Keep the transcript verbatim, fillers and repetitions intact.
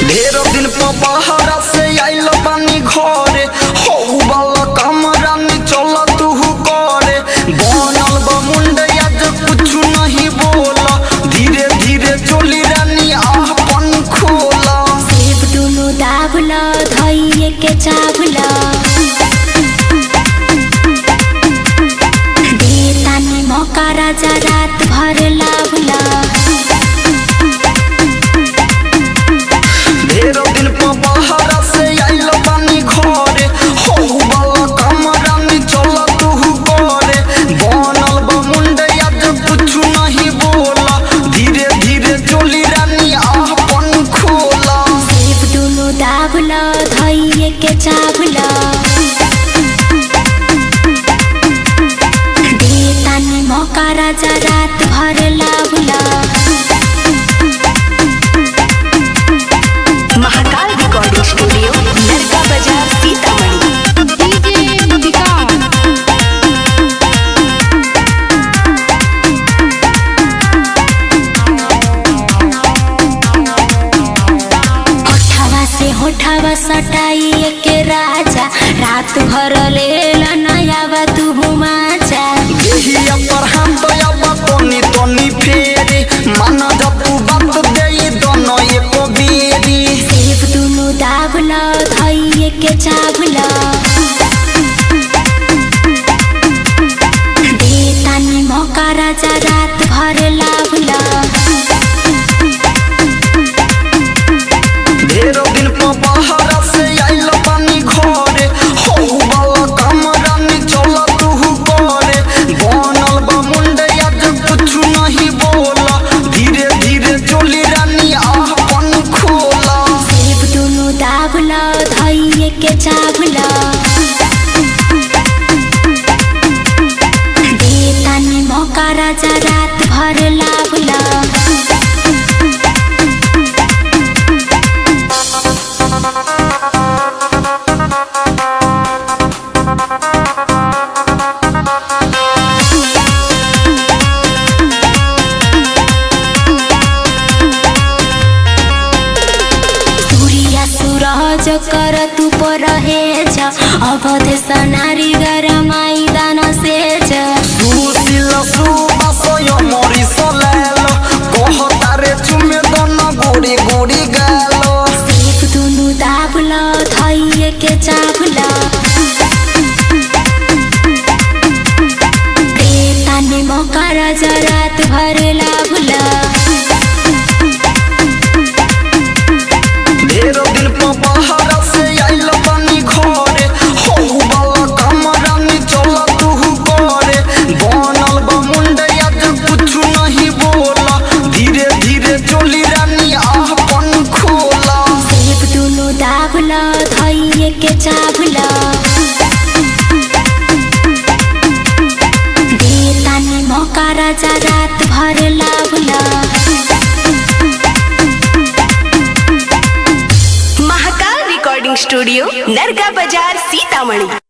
ढेर दिन पर बाहर से आइल बानी घरे हो वाला कमरा में चल तू करे बनल बा मुंडे आज कुछ नहीं बोला धीरे धीरे चली रानी अपन खोला सेब दुनु दाबला धइए के चावला देतानी मौका राजा रात भर लावला ढेर दिन पर बाहर से आइल बानी घरे हो वाला कमरा में चल तू करे बनल बा मुंडे आज कुछ नहीं बोला धीरे धीरे चली रानी अपन खोला सेब दुनु दाबला धइए के चावला देतानी मौका राजा रात भर लावला महाकाल रिकॉर्डिंग स्टूडियो नरका बाजार सीतामढ़ी। होठवा से होठवा सटाइए के राजा रात भर लेला नयावा तू हुमाचा देहिया पर हम तो अब तोनी तोनी फेरे माना जब तू बात दे दोनों एको बेरी सेब दुनु दाबला धइए के चावला देतानी मौका राजा रात भर लावला ढेर दिन पर बाहर से आइल बानी घरे हो वाला कमरा में चल तू करे बनल बा मुंडे आज कुछ नहीं बोला धीरे धीरे चली रानी अपन खोला सेब दुनु दाबला धइए के चावला देतानी मौका राजा रात भर लावला सूर्या सूरज कर तू पर रहेछ अवध सनारी गरमाई दान सेज सुशील सुबास यो मोरी सलेल कहतारे चुमे दन गोड़ी गोड़ी गालो सेब दुनु दाबला धइए के चावला देतानी मौका राजा रात भर लावला ढेर दिन पर बाहर से आइल बानी घरे हो वाला कमरा में चल तू करे बनल बा मुंडे आज कुछ नहीं बोला धीरे धीरे चली रानी अपन खोला सेब दुनु दाबला धइए के चावला देतानी मौका राजा रात भर लावला महाकाल रिकॉर्डिंग स्टूडियो नरका बाजार सीतामढ़ी।